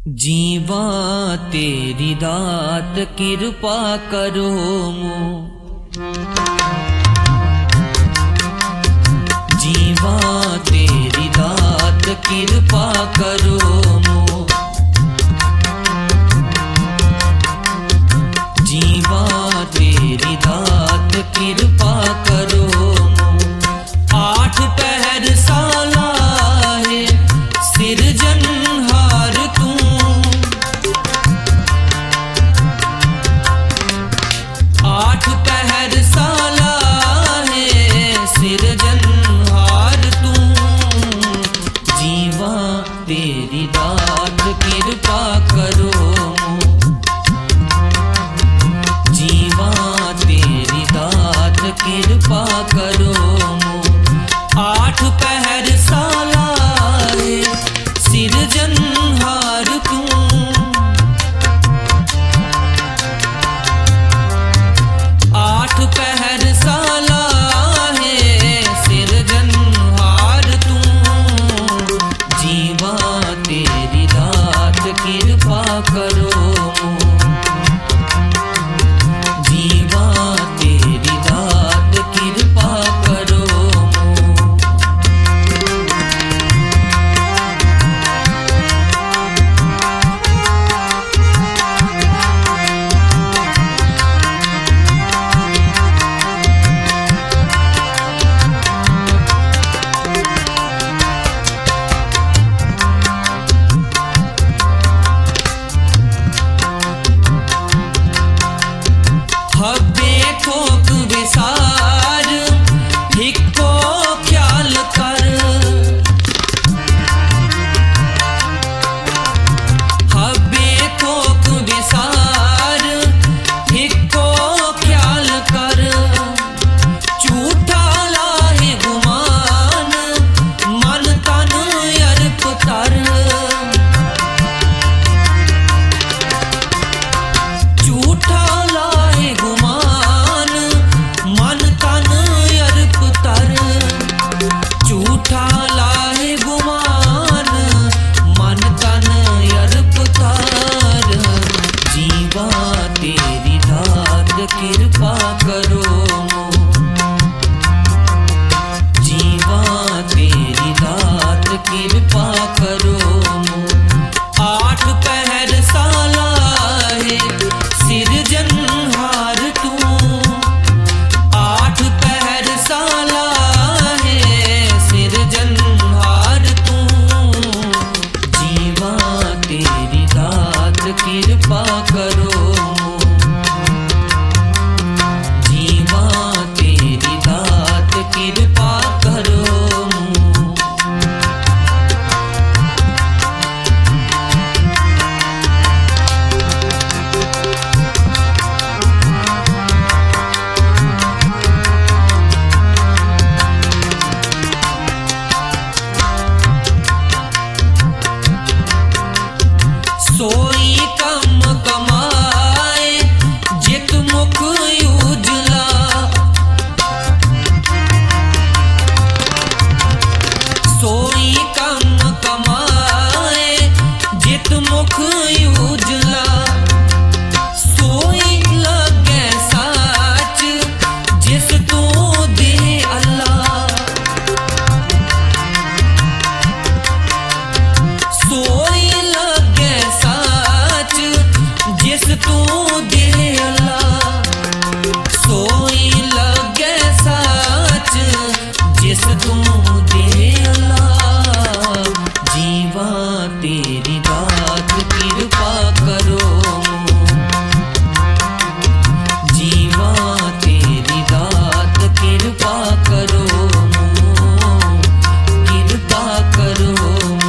जीवा तेरी दात कृपा करो मो, जीवा तेरी दात कृपा करो मो, जीवा तेरी दात कृपा करो मो। आठ पहर साला है सिरजनहार तू, आठ पहर साला है सिरजनहार तू, जीवा तेरी दात कृपा करो मो, जीवा तेरी दात कृपा करो मो। आठ पहर साला है सिरजनहार तू, आठ पहर साला है सिरजनहार तू, जीवा तेरी दात कृपा करो मो, जीवा तेरी दात कृपा करो मो। हब्बे थोक विसार हिक्को ख्याल कर, हब्बे थोक विसार हिक्को ख्याल कर, झूठा लाहे गुमान मन तन अर्प तर, झूठा लाहे गुमान मन तन अर्प तर, झूठा लाहे गुमान मन तन अर्प तर, जीवा तेरी दात कृपा करो मो, जीवा तेरी दात कृपा करो मो। आठ पहर साला है सिरजनहार तू, आठ पहर साला है सिरजनहार तू, जीवा तेरी दात कृपा करो मो, जीवा तेरी दात कृपा करो मो। सोई कम कमाए जित मुख उजला, सोई कम कमाए जित मुख उजला, सोई लगे साच जिस तू दे अल्लाह, सोई लगे साच जिस तू दे अल्लाह, सोई लगे साच जिस तू दे अल्लाह, जीवा तेरी दात कृपा करो मो, जीवा तेरी दात कृपा करो मो, कृपा करो मो।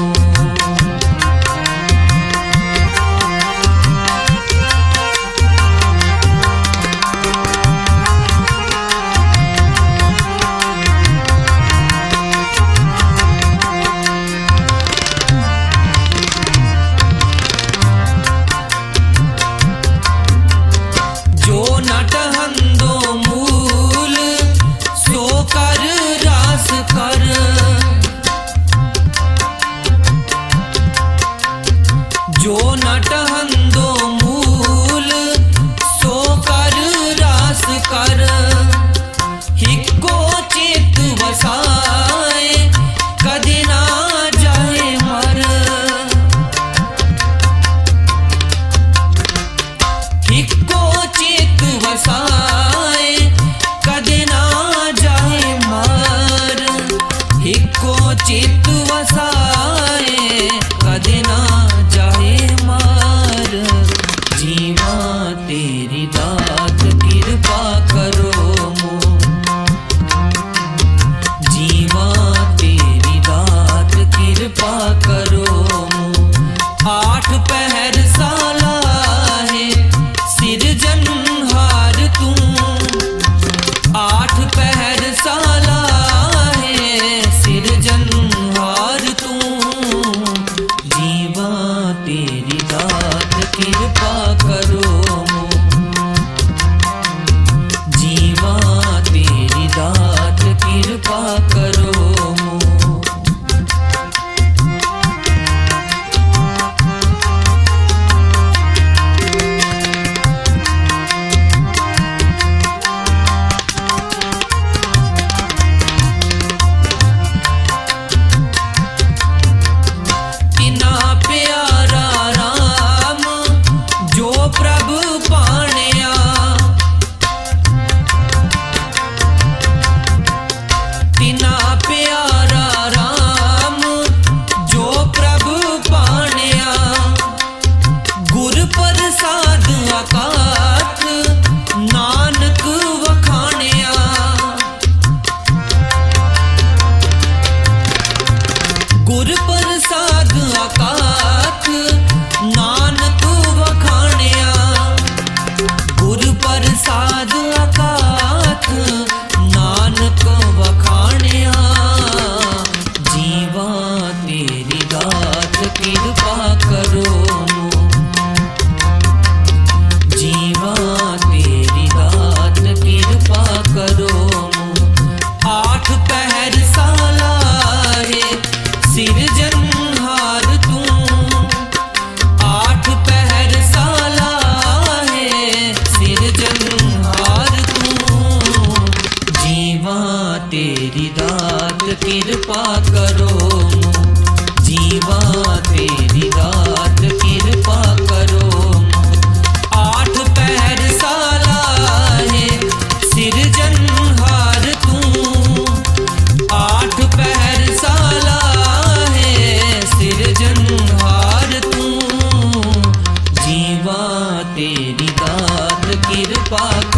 जो न टहंदो मूल सो कर रास कर हिको चित वसाए कदे ना जाए मर हिको चित वसाए कदे ना जाए मर हिको चित वसाए कदे ना जाए मर जीवा तेरी दात कृपा करो कृपा करो आठ पहर साला है सिरजनहार तू आठ पहर साला है सिरजनहार तू जीवा तेरी दात कृपा करो जीवा तेरी दात कृपा करो गुर प्रसाद अकाथ नानक वखाणिया गुर प्रसाद अकाथ नानक वखाणिया जीवा तेरी दात कृपा करो जीवा तेरी दात कृपा करो आठ पहर साला है सिरजनहार तू आठ पहर साला है सिरजनहार तू जीवा तेरी दात कृपा करो जीवा तेरी दात कृपा करो आठ पहर साला है सिरजनहार तू आठ पहर साला सिरजनहार तू जीवा तेरी दात कृपा